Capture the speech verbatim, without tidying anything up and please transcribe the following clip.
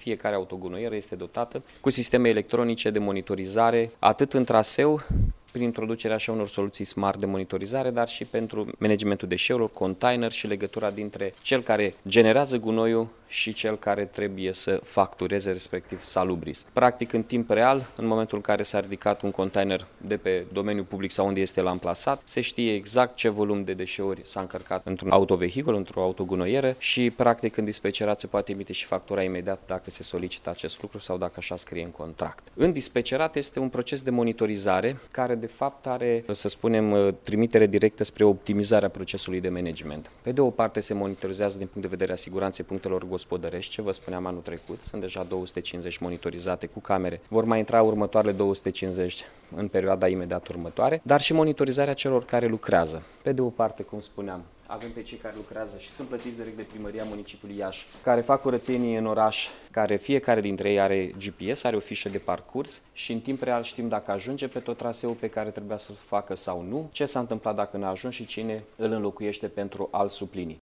Fiecare autogunoieră este dotată cu sisteme electronice de monitorizare, atât în traseu, prin introducerea așa unor soluții smart de monitorizare, dar și pentru managementul deșeurilor, container și legătura dintre cel care generează gunoiul și cel care trebuie să factureze, respectiv salubris. Practic, în timp real, în momentul în care s-a ridicat un container de pe domeniul public sau unde este el amplasat, se știe exact ce volum de deșeuri s-a încărcat într-un autovehicul, într-o autogunoieră și, practic, în dispecerat se poate emite și factura imediat dacă se solicită acest lucru sau dacă așa scrie în contract. În dispecerat este un proces de monitorizare care, de fapt, are, să spunem, trimitere directă spre optimizarea procesului de management. Pe de o parte, se monitorizează din punct de vedere a siguranței punctelor gospodărești, ce vă spuneam anul trecut, sunt deja două sute cincizeci monitorizate cu camere, vor mai intra următoarele două sute cincizeci în perioada imediat următoare, dar și monitorizarea celor care lucrează. Pe de o parte, cum spuneam, avem pe cei care lucrează și sunt plătiți direct de Primăria Municipiului Iași, care fac curățenii în oraș, care fiecare dintre ei are G P S, are o fișă de parcurs și în timp real știm dacă ajunge pe tot traseul pe care trebuia să facă sau nu, ce s-a întâmplat dacă n-a ajuns și cine îl înlocuiește pentru a-l suplini.